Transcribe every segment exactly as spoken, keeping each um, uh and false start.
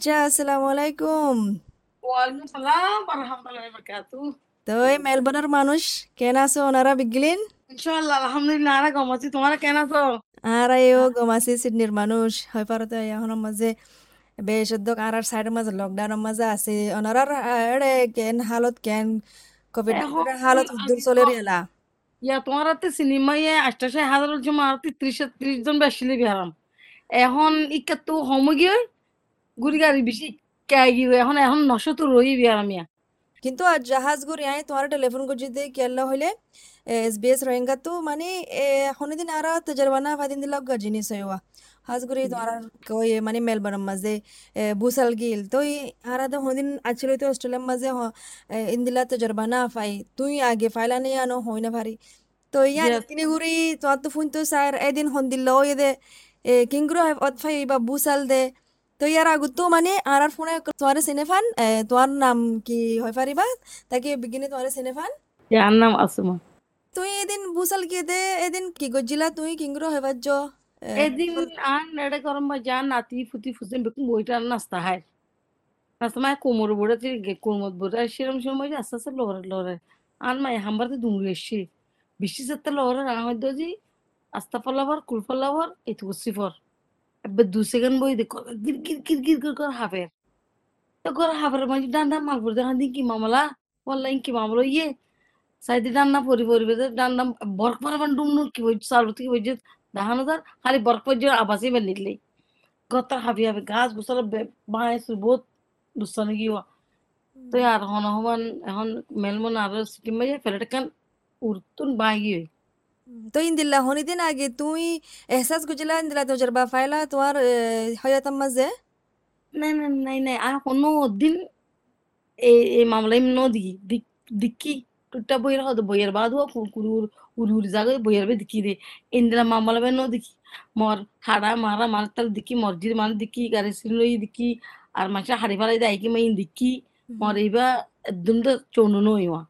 আচ্ছা, আসসালামু আলাইকুম। ওয়ালাইকুম সালাম রহমতুল্লাহি বারাকাতুহু। তো এই মেলবোর্নের মানুষ কেন আছো ওনারা বিগলিন? ইনশাআল্লাহ আলহামদুলিল্লাহ আরা গম আছি। তোমরা কেন আছো? আর আইও গমাসি সিডনির মানুষ হয় পারতো এখন মাঝে বেশ উদ্যোগ আর আর সাইডের মাঝে লকডাউনের মাঝে আছে ওনারার এড়ে কেন হালত কেন কোভিড এখন নাইন্টিনের হালত উদ্দুর আগে চলে তো রিয়ালা। ইয়া তোমার হাতে সিনেমা ইয়ে আষ্টাশে হাজারের জমা আর ত্রিশ ত্রিশ জন বেশিলে বিহারাম। এখন ইকা তো হমগিয়ে গুড়ি গাড়ি বেশি কে গিয়ে এখন এখন নশো তো রই বিহারাম ইয়া। কিন্তু আজ জাহাজ গুড়ি আয় তোমার টেলিফোন করছি দিয়ে কেলা হইলে এস বি এস রোহিঙ্গা তো মানে এখন দিন আর তজরবানা ফাদিন দিল জিনিস হইবা হাজ গুড়ি তোমার কই মানে মেলবোর্নের মাঝে বুসাল গিল তো আর আদা হদিন আছিল তো অস্ট্রেলিয়ার মাঝে ইন্দিলা তজরবানা ফাই তুই আগে ফাইলা নিয়ে আনো হই না ভারি তো ইয়ান Yes. তিনি গুড়ি তোমার তো ফোন তো স্যার এদিন হন দিল ওই দে কিংগ্রো অত ফাই বা বুসাল দে তো ইয়ার আগত তো মানে আর আর ফোনে তোমার সিনেফান তোমার নাম কি হয় পারিবা তাকে বিগিনে তোমার সিনেফান ইয়ার নাম আসমা। তুই এদিন বুসাল গিয়ে দে এদিন কি গজিলা তুই কিংগ্রো হয় বাজ্য এদিন আর নেড়ে গরম বা যা নাতি ফুটি ফুসে বেকুম বইটা নাস্তা হয়। নাস্তা মায় কোমর বড়ে কোমর বড়ে সেরম সময় আস্তে আস্তে লড়ে লড়ে আর মায় হামবারতে দুমড়ে এসছি বৃষ্টি সাথে লড়ে রাঙা হইতো যে আস্তা ফলাবার কুল ফলাবার এটুকু সিফর এবার দু সেকেন্ড বই দেখো গির গির গির গির গির করে হাফে তো করে হাফের মাঝে ডান্ডা মালপুর দেখা দিন কি মামলা বললা কি মামলা ইয়ে সাইডে ডান্ডা পরি পরিবে ডান্ডা বরক পারাবার ডুম কি বই চালু থেকে বই যে দেখানো যার খালি বরক পর্য আবাসই বের নিকলেই গত্তার হাবি হাবি গাছ গোছালো বাঁশ বহুত দুস্তানি কি তো আর হন হমান এখন মেলমন আর সিকিম মাঝে ফেলে কান উড়তুন বাগি হই তো ইন্দিল্লা হনি দিন আগে তুই এহসাস গজিলা ইন্দিলা তো জরবা ফাইলা তোমার হয়াতাম মাঝে নাই নাই নাই নাই আর কোনো দিন এই এই মামলাই ন দিকি দিক দিকি টুট্টা বইয়ের হতো বইয়ের বাদ হুয়া কুকুর উড়ি উড়ি জাগে বইয়ের বে দিকি রে ইন্দিরা মামলা বে ন দিকি মর হাড়া মারা মার তাল দিকি মসজিদ মান দিকি গাড়ি সিলই দিকি আর মাসে হাড়ি ফালাই দেয় কি মাইন দিকি মর এইবা একদম তো চৌনো নইওয়া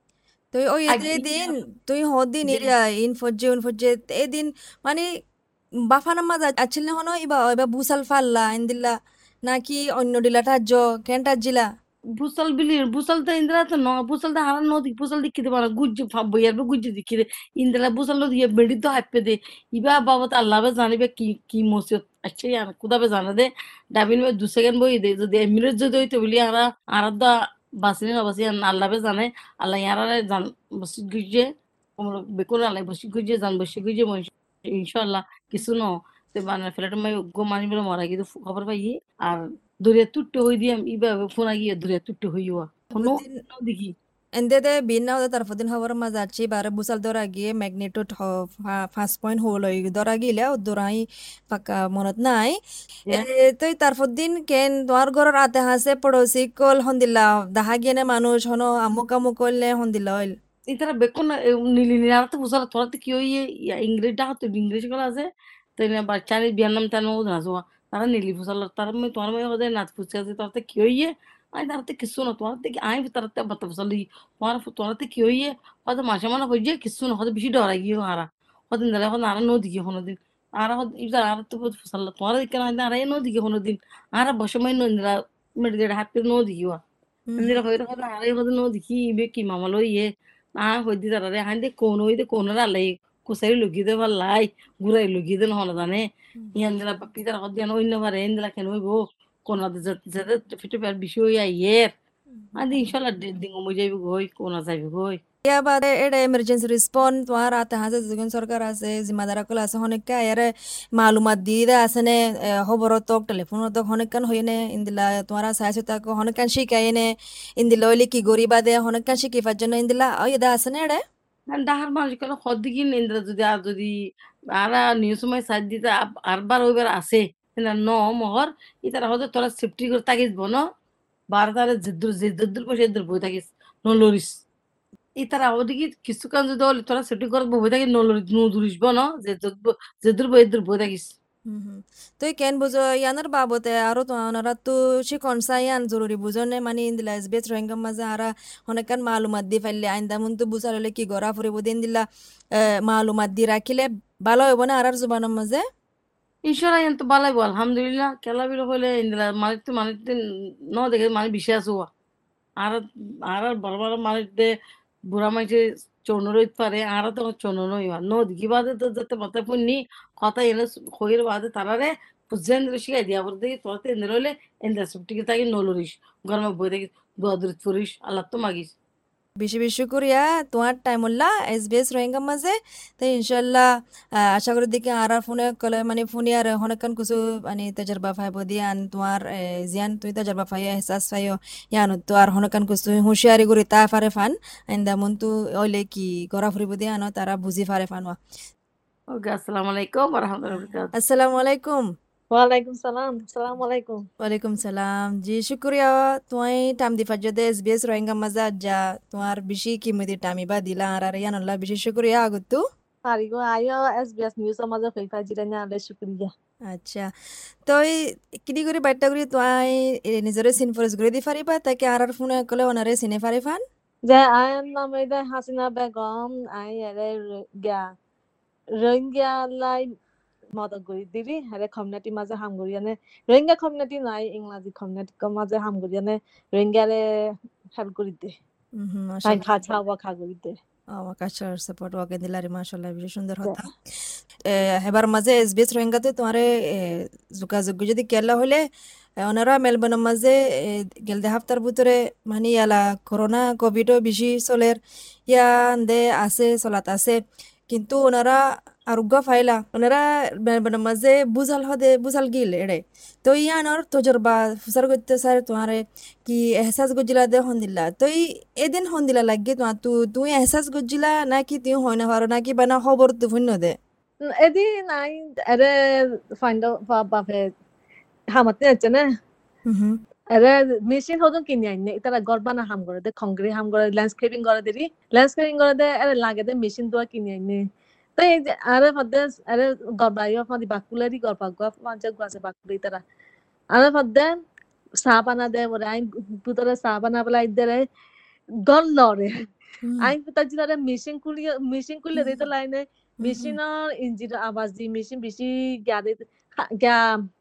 তুই ওই আগে দিন তুই হদিন এরিয়া ইন ফজ্জে উন ফজ্জে এদিন মানে বাফানার মাঝে আছিল না হনো ইবা এবার বুসাল ফাল্লা ইন্দিল্লা নাকি অন্য ডিলা টাজ্য কেন টাজ্জিলা বুসাল বিলি বুসাল তো ইন্দিরা তো ন বুসাল তো হারা নদী বুসাল দিক্কি দে মানে গুজ্জ বইয়ার বে গুজ্জ দিক্কি দে ইন্দিরা বুসাল নদী বেড়ি তো হাইপে দে ইবা বাবত আল্লাহ বে জানিবে কি কি মুসিবত আচ্ছা ইয়ার কুদা বে জানা দে ডাবিন বে দু সেকেন্ড বই দে যদি এমিরেট যদি হইতে বলি আরা আর দা বাসিনি না বাসি আল্লাহ বে জানে আল্লাহ ইয়ারা জান বসি গুজ্জে আমরা বেকুন আল্লাহ বসি গুজ্জে জান বসি গুজ্জে ইনশাআল্লাহ কিছু ন তে মানে ফ্ল্যাট মাই গো মানি বলে মরা কিন্তু খবর পাই আর দূরে তুট্টে হই দিয়াম ইবা ফোনা গিয়ে দূরে তুট্টে হইয়া কোনো বুদিন দেখি এন্দেদে বিনা ওদের তারফদিন খবর মাঝে আছি বারে বুসাল দরা গিয়ে ম্যাগনেটুড ফার্স্ট পয়েন্ট হল ওই দরা গিলে ও দরাই পাকা মনত নাই এ তুই তারফদিন কেন তোমার ঘরের আতে হাসে পড়োশি কল হন্দিল্লা দাহা গিয়ে মানুষ হনো আমুক আমুক করলে হন্দিল্লা হইল ইতারা বেকন নীলি নীলা তো বুঝালা তোরা তো কি ওই ইংরেজ ডাক তো ইংরেজ গুলো আছে তো না বাচ্চারে বিয়ার নাম তানো না জোয়া তারা নীলি ফুসালা তারা মই তোমার মই ওদের নাচ ফুসে আছে তোরা তো কি হইয়ে আই তারা তো কিছু না তোরা তো কি আই তারা তো বাতা ফুসালি তোমার তোরা তো কি হইয়ে হয়তো মাসে মানে হইয়ে কিছু না হয়তো বেশি ডরা গিয়ে হারা হদিন দাঁড়া এখন আর নদী গিয়ে কোনো দিন আর ইবার আর তো ফুসালা তোমার কেন আর নদী গিয়ে কোনো দিন আর বসে মই নদীরা মেরে দেড় হাত নদী গিয়ে Nira hoyra hoda ara hoda no diki be ki mamalo ye na hoidi tarare hande kono ide kono ra lai kusari lugi de vallai gurai lugi de hono dane yandira papi tar hodya no inna bare indira ken hoibo kono de zede fitu per bisho ya yer adi inshallah dingo mo jaibu goi kono jaibu goi ইয়া বাদে এটা emergency response তোমার হাতে হাতে যখন সরকার আছে জিম্মাদারা call আছে অনেকটা এর মালুমাত দিয়ে দে আছে নে খবর তক টেলিফোন তক অনেকখান হয়ে নে ইন্দিলা তোমার চাইছো তাক অনেকখান শিখাই নে ইন্দিলা ওইলি কি গরিবা দে অনেকখান শিখিবার জন্য ইন্দিলা ওই এটা আছে না এড়ে ডাহার মানুষ কেন হদ্দিকি ইন্দিরা যদি আর যদি আর নিউজ সময় সাইড দিতে আরবার ওইবার আছে ন মহর ইতারা হয়তো তোরা সেফটি করে থাকিস বনো বারদারে জিদ্দুর জিদ্দুর পয়সা ইদ্দুর বই থাকিস নলরিস ইতারা ওদিকে কিছুক্ষণ যদি হলে তোরা সেফটি করে বই থাকিস নলরিস নদুরিস বনো যে জিদ্দুর বই ইদ্দুর বই থাকিস হুম হুম তুই কেন বুঝো ইয়ানোর বাবতে আরো তো ওনারা তো শিকন সাইয়ান জরুরি বুঝনে মানে ইন্দিলা এস বেস রোহিঙ্গা মাঝে আরা অনেকখান মালুমাত দি ফেললে আইন্দা মুন তো বুঝার হলে কি গড়া ফুরিব দিন দিলা মালুমাত দি রাখিলে ভালো হইব না আরার জুবানের মাঝে Inshallah yanto balai bo alhamdulillah kala biro hole indila manit manit no দেখে মানে বিশ্বাস হওয়া আর আর বড় বড় মানুষ দে বুড়া মানুষে চনরইত পারে আর তো চনরই হয় ন দিকি বাদে তো যেতে মতে পুনি কথা এনে হইর বাদে তারারে পুজেন শিখাই দিয়া বলতে তোতে এনে রইলে এনে সুটিকে তাকে নলরিস গরমে বই দেখি দোয়াদুর ফুরিস আল্লাহ তো মাগিস বেশি বেশি শুক্রিয়া তোমার টাইম উল্লা এস বি এস রোহিঙ্গা মাঝে তো ইনশাল্লাহ আহ, আশা করি দেখি আর আর ফোনে কলে মানে ফোনে আর হনকান কিছু মানে তজরবা ফাইব দিয়ান তোমার এ, জিয়ান তুই তজরবা ফাই এহসাস ফাইও ইয়ান তো আর হনকান কিছু হুঁশিয়ারি করি তা ফারে ফান আইন্দা মন তু ওইলে কি গড়া ফুরিব দিয়ানো তারা বুঝি ফারে ফানওয়া ওকে আসসালামু আলাইকুম ওয়া রাহমাতুল্লাহি ওয়া বারাকাতুহু আসসালামু আলাইকুম ওয়ালাইকুম সালাম আসসালামু আলাইকুম ওয়ালাইকুম সালাম জি শুক্রিয়া তোমায় টাইম দি ফাজ্জদে এস বি এস রোহিঙ্গা মাজা যা তোমার বেশি কিমতি টাইমি বা দিলা আর আর ইয়ান আল্লাহ বেশি শুক্রিয়া আগতো হারিগো আয়ো এসবিএস নিউজ মাঝে ফেফা জিরানি আলে শুক্রিয়া আচ্ছা তই কিদি করে বাইটা করে তুই নিজরে সিন ফরেস করে দি পারিবা তাকে আর আর ফোনে কলে ওনারে সিনে পারি ফান যে আয়ন নামে দে হাসিনা বেগম আই এরে গা রোহিঙ্গা লাই মদত করি দিবি আরে কমিউনিটি মাঝে হাম করিয়ানে রোহিঙ্গা কমিউনিটি নাই ইংরাজি কমিউনিটি মাঝে হাম করিয়ানে রোহিঙ্গারে হেল্প করি দে হুম আই মাশাআল্লাহ খা ছাওয়া খা করি দে আকাশার সাপোর্ট ওকে দিলারি মাশাআল্লাহ বেশি সুন্দর কথা এ, হেবার মাঝে এস বি এস রোহিঙ্গাতে তোমারে এ, যোগাযোগ যদি কেলা হলে এ, ওনারা মেলবোর্নের মাঝে এ, গেলদে হাফতার ভিতরে মানে ইয়ালা করোনা কোভিডও বেশি চলের ইয়া দে আছে চলাত আছে কিন্তু ওনারা আরোগ্য ফাইলা ওনারা মেলবোর্নের মাঝে বুঝাল হদে বুঝাল গিল এড়ে তো ইয়ানোর তজরবা ফুসার করতে স্যার তোমারে কি এহসাস গজিলা দে হন্দিল্লা তো এদিন হন্দিলা লাগে তোমার তু তুই এহসাস গজিলা নাকি তুই হয় না পারো নাকি বানা খবর তু ভিন্ন দে এদি নাই এরে ফাইন্ড বাপে হামাতে আছে না হুম এরে মেশিন হদন কিনি আইনে তারা গরবানা হাম করে দে খংগ্রে হাম করে ল্যান্ডস্কেপিং করে দেরি ল্যান্ডস্কেপিং করে দে এরে লাগে দে মেশিন দোয়া কিনি আইনে তো এই যে আরে ফদে আরে গরবাইও ফাদি বাকুলারি গরবা গা পাঁচ গাছে বাকুলি তারা আরে ফদে সাবানা দে ওরে আইন পুতরে সাবানা বলা ইদরে গল লরে হুম আইন পুতা জিলারে মেশিন কুলি মেশিন কুলি দে তো লাইনে হুম মেশিনের ইঞ্জিন আওয়াজ দি মেশিন বেশি গা দে গা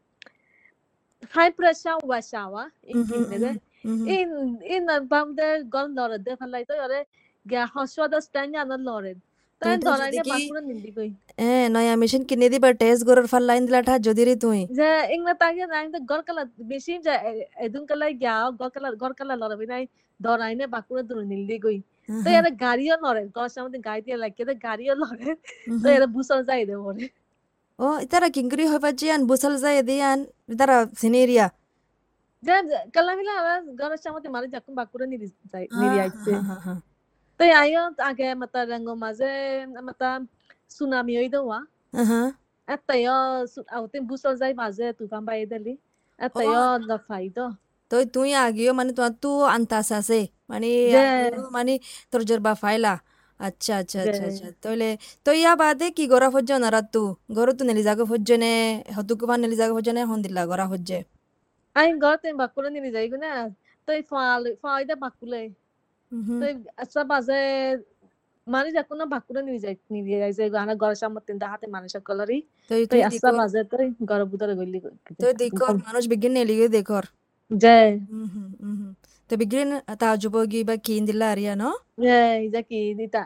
high pressure washawa in hmm kinere hmm in in a bam de gon lore de falai to yore ga hoswa da stand ya na lore তুই তাই তো যদি ধরাইনে কি বাকুড়া নিন্দি কই এ নয়া মেশিন কিনে দিবা টেস্ট গরর ফাল লাইন দিলা ঠা যদি রে তুই যে ইংনা তাগে না ইংনা গর কালা বেশি যে এদুন কালা গা গর কালা গর কালা লরে বিনাই ধরাইনে বাকুড়া দূর নিন্দি কই তো হুম এরা গাড়িও লরে গর সামনে গাড়ি দিয়ে লাগে তো গাড়িও লরে তো হুম এরা বুসল যাই দে বলে ও ইতারা কিংকরি হইবা জিয়ান বুসাল যায় দিয়ান ইতারা সিনেরিয়া যে কালা মিলা গর সামনে মারি যাকুন বাকুড়া নিরি যাই নিরি হ্যাঁ আইছে হ্যাঁ হ্যাঁ হ্যাঁ তো ayo age mata rango maze mata tsunami oido wa হ্যাঁ ata yo autin busol zai maze tufan bai deli ata yo ও la faido তো তুই আগিও মানে তোমার তো আন্তাস আছে মানে je আগিও মানে তোর জরবা ফাইলা আচ্ছা আচ্ছা je আচ্ছা আচ্ছা তাহলে তো ইয়া বাদে কি গড়া ফজ্জ না রাত তু গড় তু নেলি জাগো ফজ্জ নে হতুকু ফান নেলি জাগো ফজ্জ নে হন দিলা গড়া ফজ্জে ai goten bakula ni jai guna to faal faida bakule hmm to asa baze mani jakuna bakula ni jai ni jai jai gana gor samatin da hate manisha kolari তো to তুই asa দেখো baze to gor budare golli তুই দেখো মানুষ বিজ্ঞান নেলিগে দেখো je হুম হুম হুম হুম। তো বিজ্ঞান তা যুবগি বা কি দিলা আরিয়া ন je jaki dita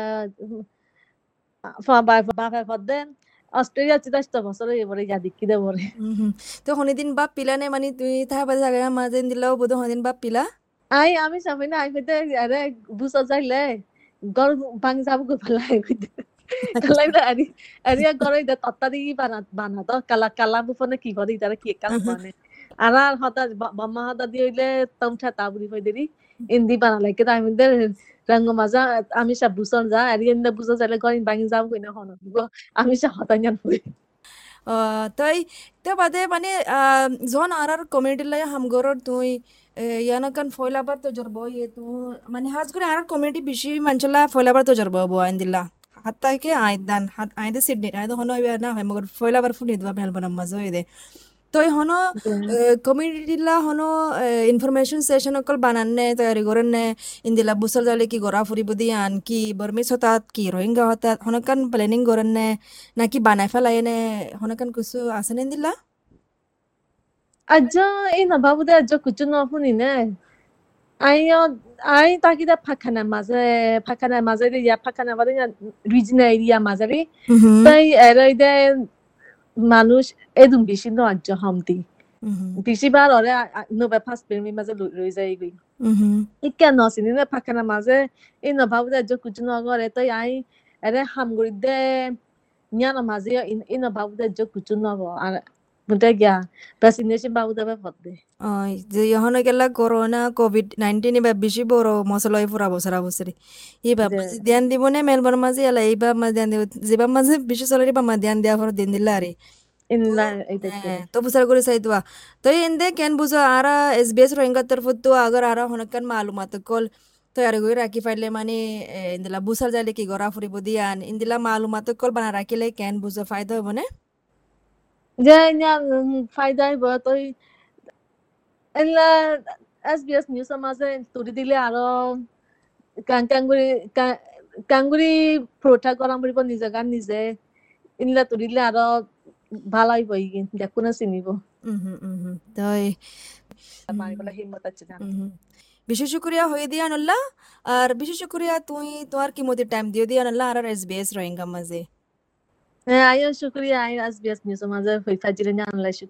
fa ba ba fa fadden Australia চিদাস্ত বছরে এবারে যা দেখি দে বরে হুম হুম। তো হনিদিন বাপ পিলা নে মানে তুই তাহা বাজে জায়গা মাঝে দিলাও বোধ হনিদিন বাপ পিলা আই আমি সবাই না আই কইতে আরে বুঝা যাইলে গর ভাঙ যাব গো ফলাই কইতে কালাই না আরি আরি গরে দে তত্তা দি বানা বানা তো কালা কালা বুফনে কি করি তারা কি কাম বানে আর আর হতা বাম্মা হতা দি হইলে তমছা তাবুরি কই দেরি ইন্দি বানা লাগে তাই আমি দে রঙ্গ মাজা আমি সব বুঝন যা আরি ইন্দা বুঝা যাইলে গরিন ভাঙ যাব কই না হন আমি সব হতা জান কই আহ, তাই তে বাদে মানে আহ, জন আর আর কমিউনিটি লাই হামগরর তুই ইয়ানকান ফয়লাবার তো জরব ইয়ে তু মানে হাজ করে আর কমিউনিটি বেশি মানচলা ফয়লাবার তো জরব বো আইন দিলা হাত্তা কে আইদান হাত আইদে সিডনি আইদে হনো ইয়া না হয় মগর ফয়লাবার ফুনি দবা মেলবন মজা হইদে তো হনো কমিউনিটিলা হনো ইনফরমেশন সেশন অকল বানানে তৈরি করেনে ইন্দিলা বুসল জালে কি গড়া ফুরিব দিয়ান কি বর্মিস হতাত কি রোহিঙ্গা হতাত হনকান প্ল্যানিং করেনে নাকি বানাই ফেলাইনে হনকান কিছু আছে ইন্দিলা aja ina babu de aja kuchu no funi ne ayo ai ta kita pakana maze pakana maze de ya pakana bade ya regional area maze ri tai era de মানুষ এদুম বেশি ন আজ হামতি বেশি বার ওরে নবে ফার্স্ট পেমি মাঝে লই যাই গই ইকা নসিনি না পাকানা মাঝে এই ন ভাবু দে কুচু ন গরে তো আই এরে হামগুড়ি দে নিয়ানা মাঝে এই ন ভাবু দে কুচু ন গ আর বুঝে গিয়া ভ্যাকসিনেশন বাবু দেবে ফদে Ay, যে ইহনে গেলা করোনা কোভিড নাইনটিন এবার বেশি বড় মশলাই ফুরাবো সারা বছরে এবার মাঝে ধ্যান দিব না মেলবার মাঝে এলা এইবার মাঝে ধ্যান দিব যেবার মাঝে বেশি চলে বা মা ধ্যান দেওয়া পর দিন দিলা আরে ইনলা এইটা তো বুঝার করে চাইতোয়া তো এন্দে কেন বুঝো আরা এসবিএস রোহিঙ্গা তরফ তো আগর আরা হনকান মালুমাত কল তৈরি করে রাখি পাইলে মানে ইন্দিলা বুসার যাইলে কি গড়া ফুরিব দিয়ান ইন্দিলা মালুমাত কল বানা রাখিলে কেন বুঝো ফায়দা হবো না যে ইয়া ফায়দা হইব তো এলা এসবিএস নিউজ মাঝে তুলি দিলে আরো কাঙ্কাঙ্গুরি কাঙ্গুরি প্রোটা করাম বলিব নিজে গান নিজে ইনলা তুলিলে আরো ভালো হইব ইগিন দেখো না চিনিব তাই মারিবলা হিম্মত আছে না বিশেষ শুক্রিয়া হয়ে দিয়া নল্লা আর বিশেষ শুক্রিয়া তুই তোমার কি মতে টাইম দিও দিয়া নল্লা আর এসবিএস রোহিঙ্গা মাঝে হ্যাঁ আইও শুক্রিয়া আই এসবিএস নিউজ মাঝে ফাজিলে না আনলাই